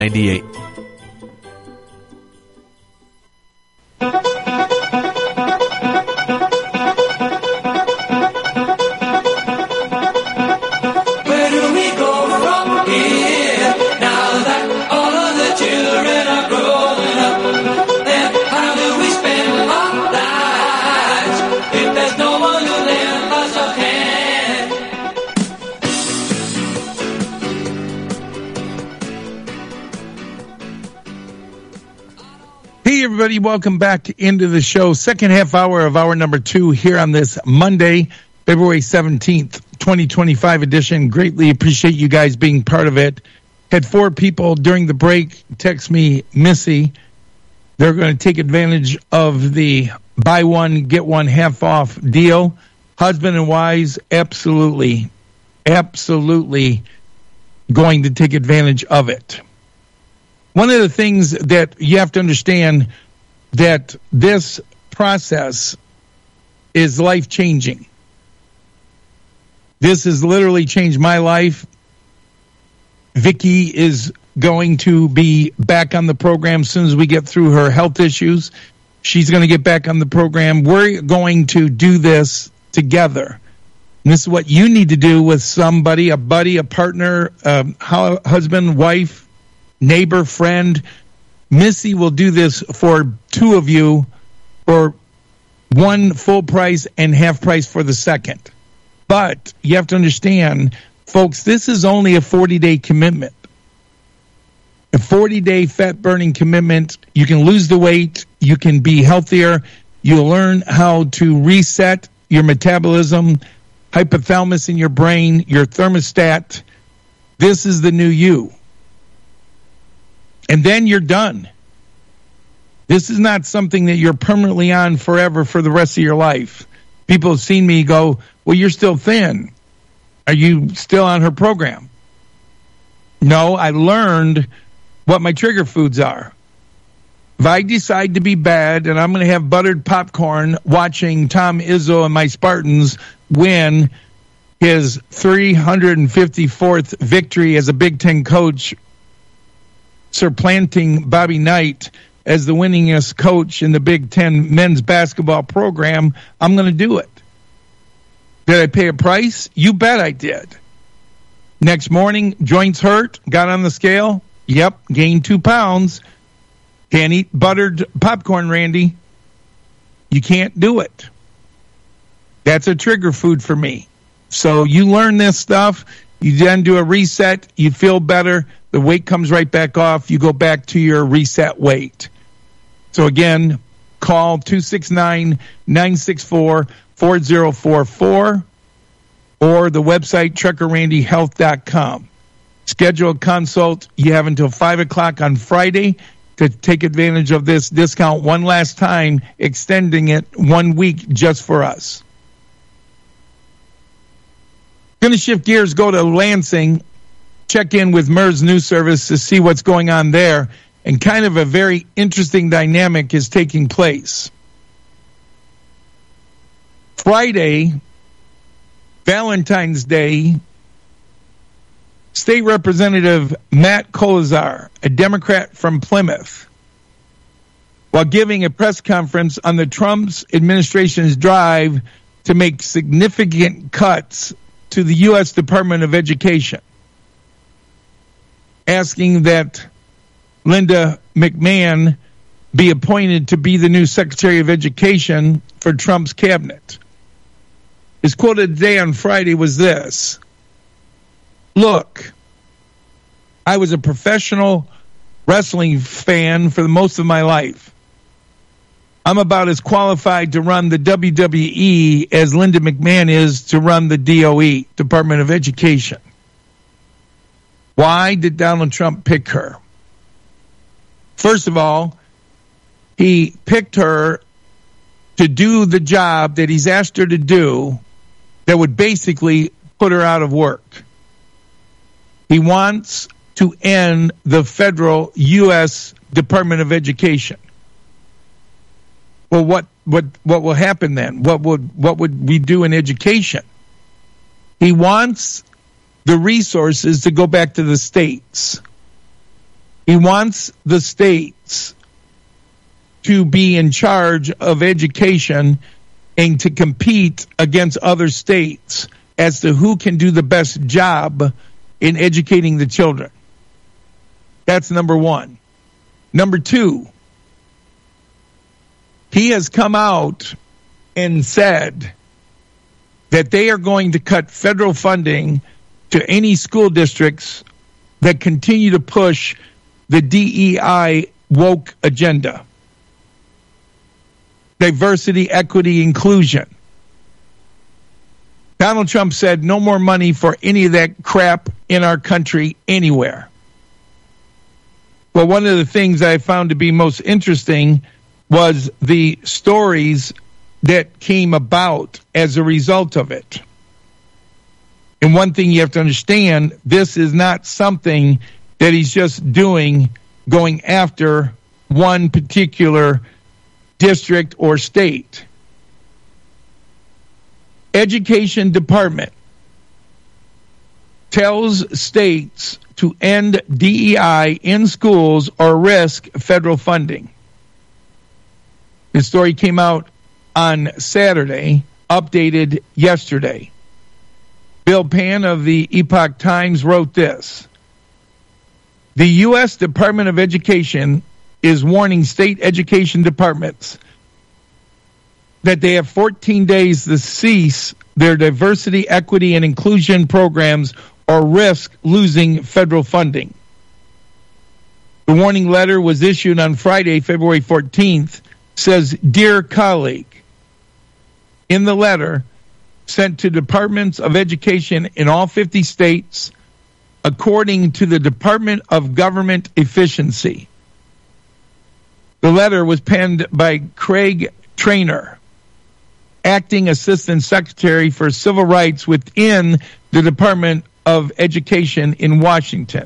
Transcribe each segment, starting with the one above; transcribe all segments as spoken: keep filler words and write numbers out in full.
ninety-eight. Everybody, welcome back into the show. Second half hour of hour number two here on this Monday, February seventeenth, twenty twenty-five edition. Greatly appreciate you guys being part of it. Had four people during the break text me, Missy. They're going to take advantage of the buy one, get one half off deal. Husband and wives, absolutely, absolutely going to take advantage of it. One of the things that you have to understand that this process is life-changing. This has literally changed my life. Vicky is going to be back on the program as soon as we get through her health issues. She's going to get back on the program. We're going to do this together. And this is what you need to do with somebody, a buddy, a partner, a husband, wife, neighbor, friend. Missy will do this for two of you for one full price and half price for the second. But you have to understand, folks, this is only a forty-day commitment. A forty-day fat-burning commitment. You can lose the weight. You can be healthier. You'll learn how to reset your metabolism, hypothalamus in your brain, your thermostat. This is the new you. And then you're done. This is not something that you're permanently on forever for the rest of your life. People have seen me go, well, you're still thin. Are you still on her program? No, I learned what my trigger foods are. If I decide to be bad and I'm going to have buttered popcorn watching Tom Izzo and my Spartans win his three hundred fifty-fourth victory as a Big Ten coach, supplanting Bobby Knight as the winningest coach in the Big Ten men's basketball program, I'm going to do it. Did I pay a price? You bet I did. Next morning, joints hurt, got on the scale. Yep, gained two pounds. Can't eat buttered popcorn, Randy. You can't do it. That's a trigger food for me. So you learn this stuff. You then do a reset. You feel better. The weight comes right back off. You go back to your reset weight. So again, call two six nine, nine six four, four zero four four or the website trucker randy health dot com. Schedule a consult. You have until five o'clock on Friday to take advantage of this discount one last time, extending it one week just for us. Going to shift gears, go to Lansing, check in with M E R S News Service to see what's going on there. And kind of a very interesting dynamic is taking place. Friday, Valentine's Day, State Representative Matt Kolazar, a Democrat from Plymouth, while giving a press conference on the Trump's administration's drive to make significant cuts to the U S Department of Education, asking that Linda McMahon be appointed to be the new Secretary of Education for Trump's cabinet. His quote of the day on Friday was this: look, I was a professional wrestling fan for the most of my life. I'm about as qualified to run the W W E as Linda McMahon is to run the D O E, Department of Education. Why did Donald Trump pick her? First of all, he picked her to do the job that he's asked her to do that would basically put her out of work. He wants to end the federal U S Department of Education. Well, what, what, what will happen then? What would, what would we do in education? He wants the resources to go back to the states. He wants the states to be in charge of education and to compete against other states as to who can do the best job in educating the children. That's number one. Number two, he has come out and said that they are going to cut federal funding to any school districts that continue to push the D E I woke agenda. Diversity, equity, inclusion. Donald Trump said no more money for any of that crap in our country anywhere. Well, one of the things I found to be most interesting was the stories that came about as a result of it. And one thing you have to understand, this is not something that he's just doing, going after one particular district or state. Education Department tells states to end D E I in schools or risk federal funding. The story came out on Saturday, updated yesterday. Bill Pan of the Epoch Times wrote this. The U S Department of Education is warning state education departments that they have fourteen days to cease their diversity, equity, and inclusion programs or risk losing federal funding. The warning letter was issued on Friday, February fourteenth, says, Dear colleague, in the letter sent to departments of education in all fifty states, according to the Department of Government Efficiency. The letter was penned by Craig Traynor, Acting Assistant Secretary for Civil Rights within the Department of Education in Washington.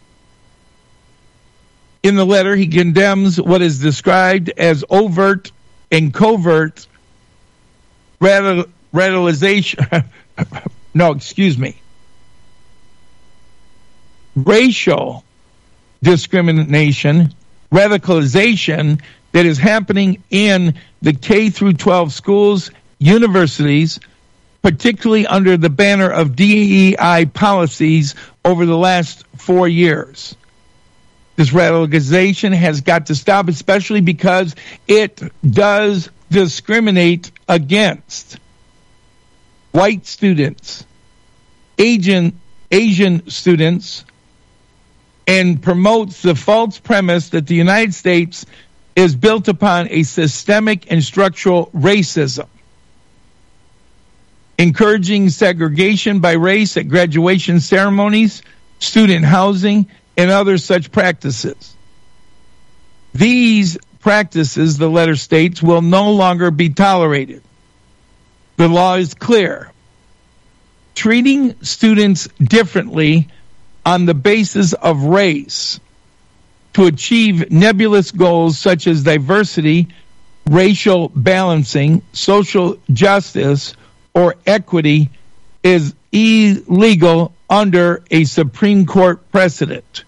In the letter, he condemns what is described as overt and covert radi- radicalization. no, excuse me. Racial discrimination, radicalization that is happening in the K through twelve schools, universities, particularly under the banner of D E I policies over the last four years. This radicalization has got to stop, especially because it does discriminate against white students, Asian, Asian students, and promotes the false premise that the United States is built upon a systemic and structural racism, encouraging segregation by race at graduation ceremonies, student housing, and other such practices. These practices, the letter states, will no longer be tolerated. The law is clear. Treating students differently on the basis of race to achieve nebulous goals such as diversity, racial balancing, social justice, or equity is illegal under a Supreme Court precedent.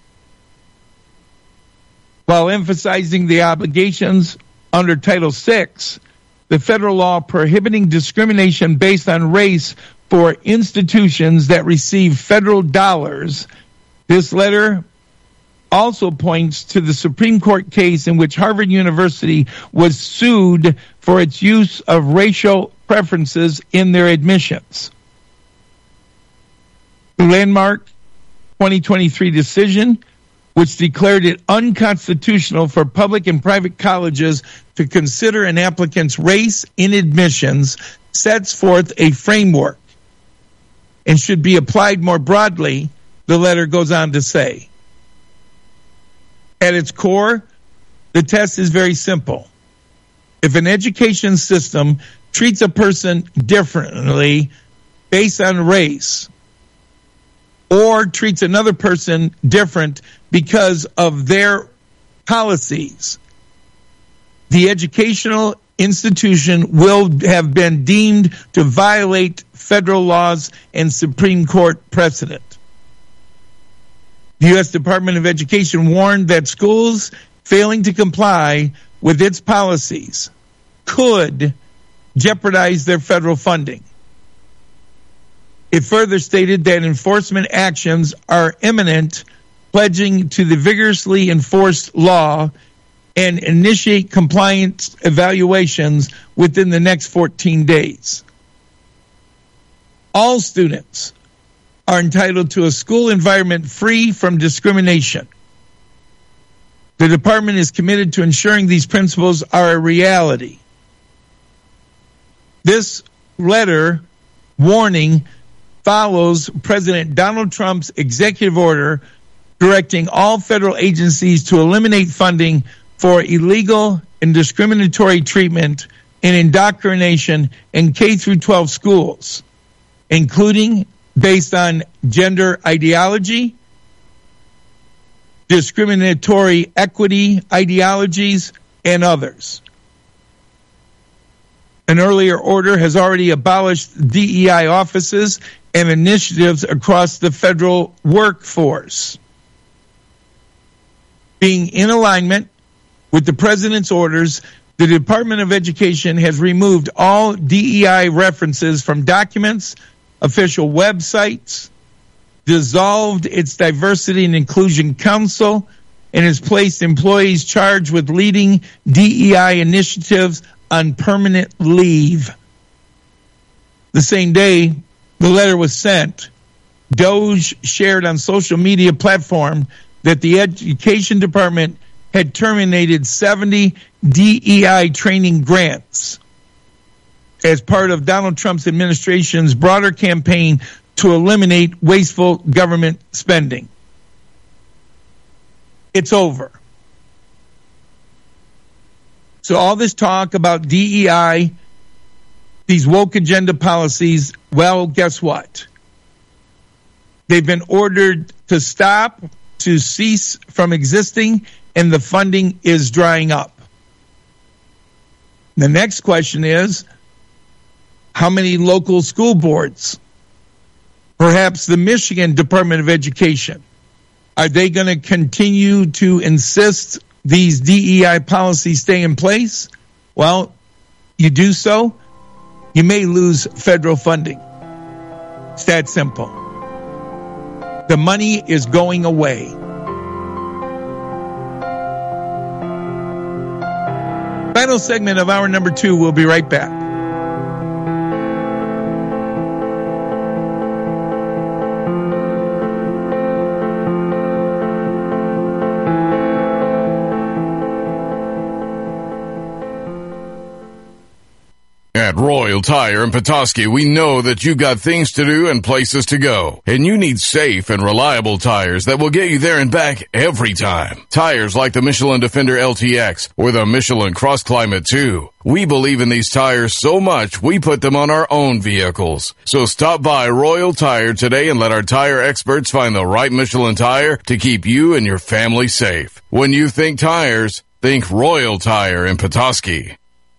While emphasizing the obligations under Title six, the federal law prohibiting discrimination based on race for institutions that receive federal dollars, this letter also points to the Supreme Court case in which Harvard University was sued for its use of racial preferences in their admissions. The landmark twenty twenty-three decision, which declared it unconstitutional for public and private colleges to consider an applicant's race in admissions, sets forth a framework and should be applied more broadly, the letter goes on to say. At its core, the test is very simple. If an education system treats a person differently based on race, or treats another person different because of their policies, the educational institution will have been deemed to violate federal laws and Supreme Court precedent. The U S Department of Education warned that schools failing to comply with its policies could jeopardize their federal funding. It further stated that enforcement actions are imminent, pledging to the vigorously enforce law and initiate compliance evaluations within the next fourteen days. All students are entitled to a school environment free from discrimination. The department is committed to ensuring these principles are a reality. This letter warning follows President Donald Trump's executive order directing all federal agencies to eliminate funding for illegal and discriminatory treatment and indoctrination in K through twelve schools, including based on gender ideology, discriminatory equity ideologies, and others. An earlier order has already abolished D E I offices and initiatives across the federal workforce. Being in alignment with the president's orders, the Department of Education has removed all D E I references from documents, official websites, dissolved its Diversity and Inclusion Council, and has placed employees charged with leading D E I initiatives on permanent leave. The same day the letter was sent, Doge shared on social media platform that the Education Department had terminated seventy D E I training grants as part of Donald Trump's administration's broader campaign to eliminate wasteful government spending. It's over. So all this talk about D E I, these woke agenda policies, well, guess what? They've been ordered to stop, to cease from existing, and the funding is drying up. The next question is, how many local school boards, perhaps the Michigan Department of Education, are they going to continue to insist these D E I policies stay in place? Well, you do so, you may lose federal funding. It's that simple. The money is going away. Final segment of hour number two. We'll be right back. At Royal Tire in Petoskey, we know that you got things to do and places to go, and you need safe and reliable tires that will get you there and back every time. Tires like the Michelin Defender L T X or the Michelin Cross Climate two. We believe in these tires so much, we put them on our own vehicles. So stop by Royal Tire today and let our tire experts find the right Michelin tire to keep you and your family safe. When you think tires, think Royal Tire in Petoskey.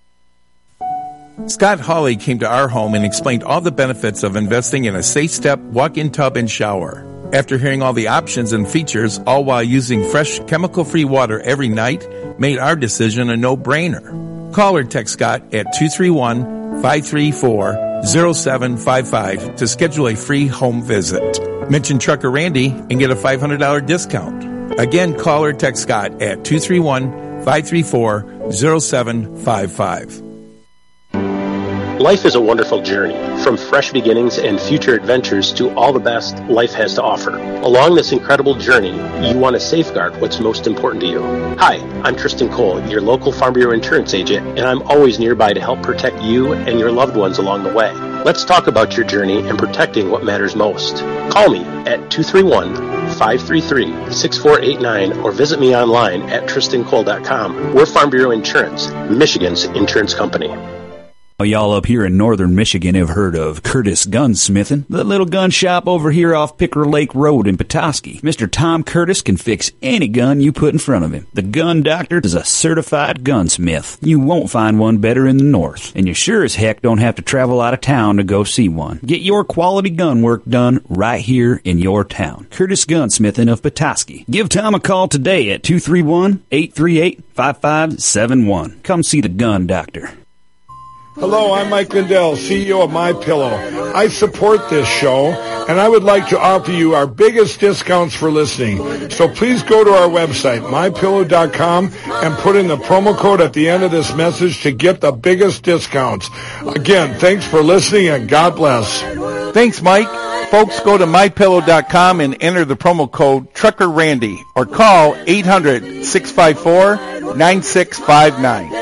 Scott Hawley came to our home and explained all the benefits of investing in a Safe Step walk-in tub and shower. After hearing all the options and features, all while using fresh, chemical-free water every night, made our decision a no-brainer. Call or text Scott at two three one, five three four, zero seven five five to schedule a free home visit. Mention Trucker Randy and get a five hundred dollars discount. Again, call or text Scott at two three one, five three four, zero seven five five. Life is a wonderful journey, from fresh beginnings and future adventures to all the best life has to offer. Along this incredible journey, you want to safeguard what's most important to you. Hi, I'm Tristan Cole, your local Farm Bureau insurance agent, and I'm always nearby to help protect you and your loved ones along the way. Let's talk about your journey and protecting what matters most. Call me at two three one, five three three, six four eight nine or visit me online at tristan cole dot com. We're Farm Bureau Insurance, Michigan's insurance company. Y'all up here in northern Michigan have heard of Curtis Gunsmithing, the little gun shop over here off Picker Lake Road in Petoskey. Mister Tom Curtis can fix any gun you put in front of him. The Gun Doctor is a certified gunsmith. You won't find one better in the north, and you sure as heck don't have to travel out of town to go see one. Get your quality gun work done right here in your town. Curtis Gunsmithing of Petoskey. Give Tom a call today at two three one, eight three eight, five five seven one. Come see the Gun Doctor. Hello, I'm Mike Lindell, C E O of MyPillow. I support this show, and I would like to offer you our biggest discounts for listening. So please go to our website, my pillow dot com, and put in the promo code at the end of this message to get the biggest discounts. Again, thanks for listening, and God bless. Thanks, Mike. Folks, go to my pillow dot com and enter the promo code Trucker Randy or call eight hundred, six five four, nine six five nine.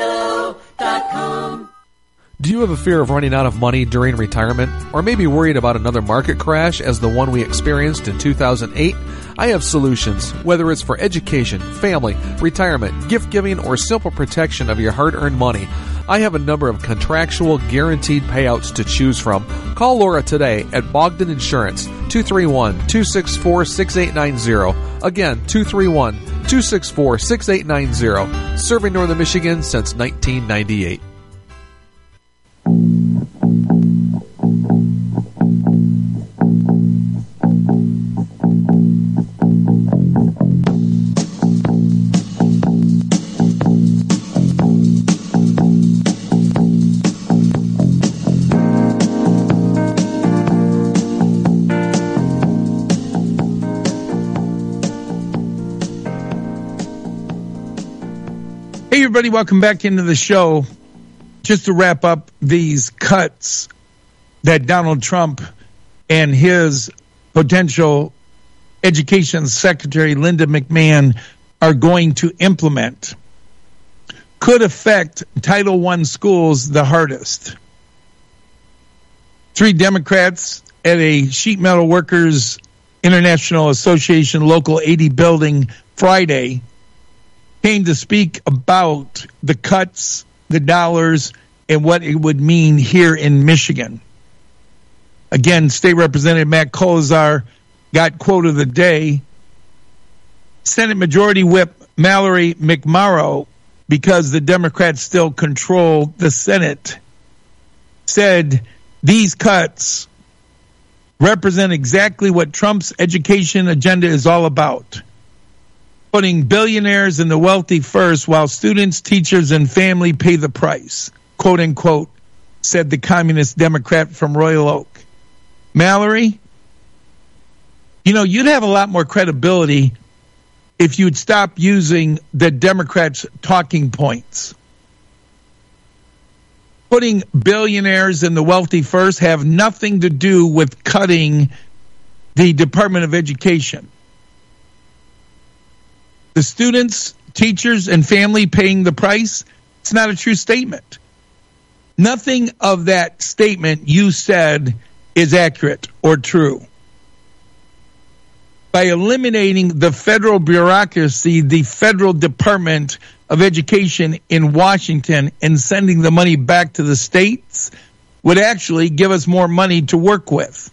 Do you have a fear of running out of money during retirement? Or maybe worried about another market crash as the one we experienced in two thousand eight? I have solutions, whether it's for education, family, retirement, gift giving, or simple protection of your hard-earned money. I have a number of contractual guaranteed payouts to choose from. Call Laura today at Bogdan Insurance, two three one, two six four, six eight nine zero. Again, two three one, two six four, six eight nine zero. Serving Northern Michigan since nineteen ninety-eight. Hey, everybody, welcome back into the show. Just to wrap up these cuts that Donald Trump and his potential education secretary, Linda McMahon, are going to implement could affect Title one schools the hardest. Three Democrats at a Sheet Metal Workers International Association Local eighty building Friday came to speak about the cuts, the dollars, and what it would mean here in Michigan. Again, State Representative Matt Kolesar got quote of the day. Senate Majority Whip Mallory McMorrow, because the Democrats still control the Senate, said these cuts represent exactly what Trump's education agenda is all about. Putting billionaires and the wealthy first while students, teachers, and family pay the price, quote unquote, said the communist Democrat from Royal Oak. Mallory, you know, you'd have a lot more credibility if you'd stop using the Democrats' talking points. Putting billionaires and the wealthy first have nothing to do with cutting the Department of Education. The students, teachers, and family paying the price, it's not a true statement. Nothing of that statement you said is accurate or true. By eliminating the federal bureaucracy, the federal Department of Education in Washington, and sending the money back to the states would actually give us more money to work with.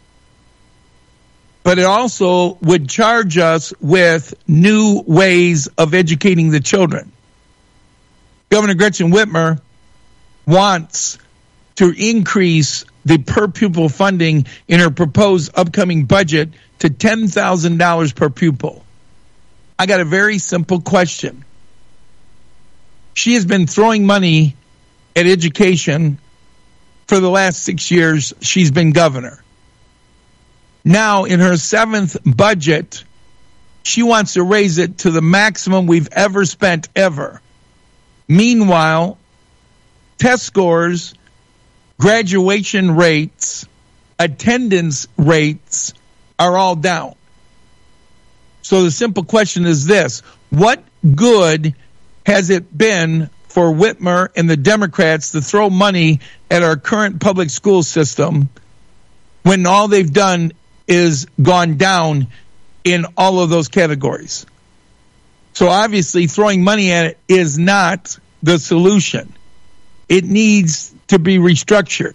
But it also would charge us with new ways of educating the children. Governor Gretchen Whitmer wants to increase the per pupil funding in her proposed upcoming budget to ten thousand dollars per pupil. I got a very simple question. She has been throwing money at education for the last six years she's been governor. Now, in her seventh budget, she wants to raise it to the maximum we've ever spent ever. Meanwhile, test scores, graduation rates, attendance rates are all down. So the simple question is this: what good has it been for Whitmer and the Democrats to throw money at our current public school system when all they've done is gone down in all of those categories? So obviously throwing money at it is not the solution. it needs to be restructured.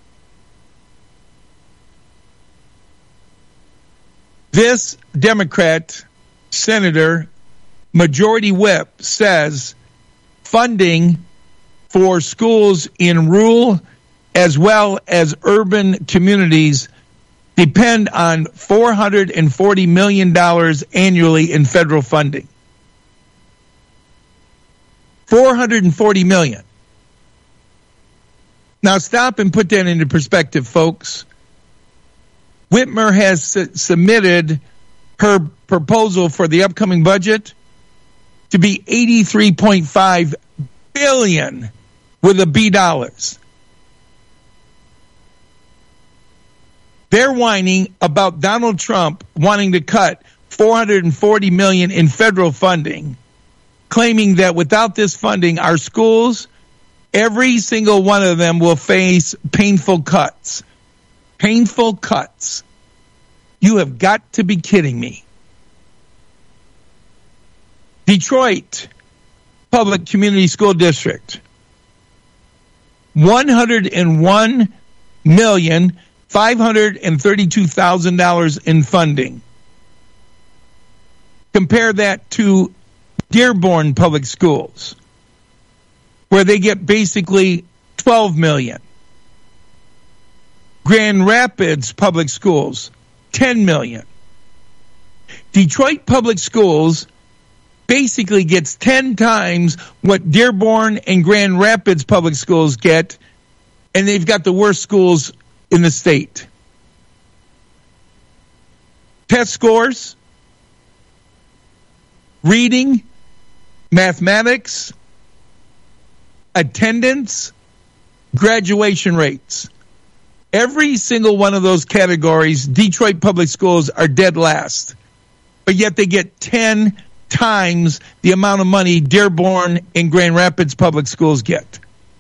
This Democrat senator, majority whip, says funding for schools in rural as well as urban communities depend on four hundred forty million dollars annually in federal funding. four hundred forty million dollars. Now stop and put that into perspective, folks. Whitmer has su- submitted her proposal for the upcoming budget to be eighty-three point five billion dollars with a B dollars. They're whining about Donald Trump wanting to cut four hundred forty million dollars in federal funding, claiming that without this funding, our schools, every single one of them will face painful cuts. Painful cuts. You have got to be kidding me. Detroit Public Community School District, one hundred one million five hundred thirty-two thousand dollars in funding. Compare that to Dearborn Public Schools, where they get basically twelve million dollars. Grand Rapids Public Schools, ten million dollars. Detroit Public Schools basically gets ten times what Dearborn and Grand Rapids Public Schools get, and they've got the worst schools in the state. Test scores, reading, mathematics, attendance, graduation rates. Every single one of those categories, Detroit Public Schools are dead last. But yet they get ten times the amount of money Dearborn and Grand Rapids Public Schools get.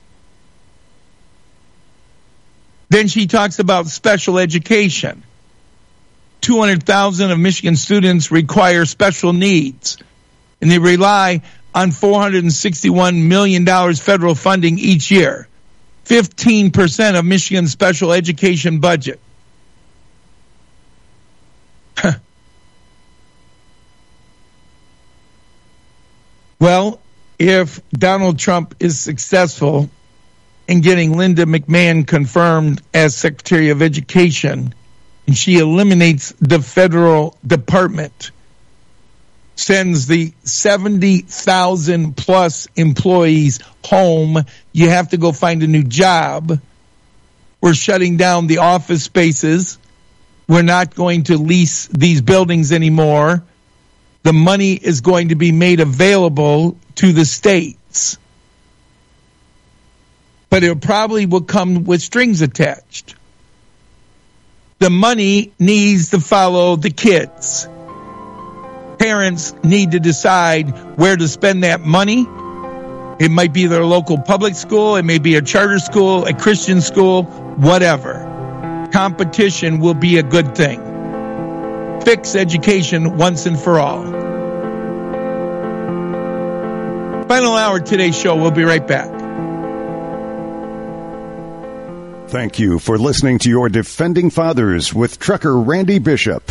Then she talks about special education. two hundred thousand of Michigan students require special needs, and they rely on four hundred sixty-one million dollars federal funding each year. fifteen percent of Michigan's special education budget. Well, if Donald Trump is successful in getting Linda McMahon confirmed as Secretary of Education, and she eliminates the federal department, sends the seventy thousand plus employees home, you have to go find a new job. We're shutting down the office spaces. We're not going to lease these buildings anymore. The money is going to be made available to the states. But it probably will come with strings attached. The money needs to follow the kids. Parents need to decide where to spend that money. It might be their local public school. It may be a charter school, a Christian school, whatever. Competition will be a good thing. Fix education once and for all. Final hour of today's show. We'll be right back. Thank you for listening to your Defending Fathers with Trucker Randy Bishop.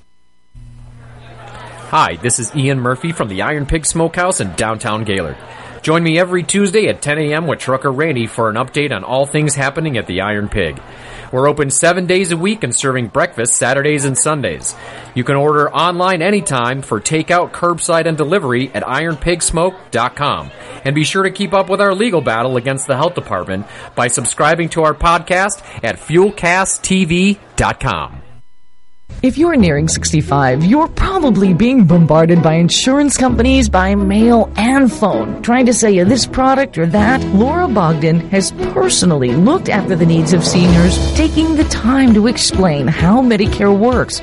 Hi, this is Ian Murphy from the Iron Pig Smokehouse in downtown Gaylord. Join me every Tuesday at ten a.m. with Trucker Randy for an update on all things happening at the Iron Pig. We're open seven days a week and serving breakfast Saturdays and Sundays. You can order online anytime for takeout, curbside, and delivery at iron pig smoke dot com. And be sure to keep up with our legal battle against the health department by subscribing to our podcast at fuel cast t v dot com. If you're nearing sixty-five, you're probably being bombarded by insurance companies by mail and phone, trying to sell you this product or that. Laura Bogdan has personally looked after the needs of seniors, taking the time to explain how Medicare works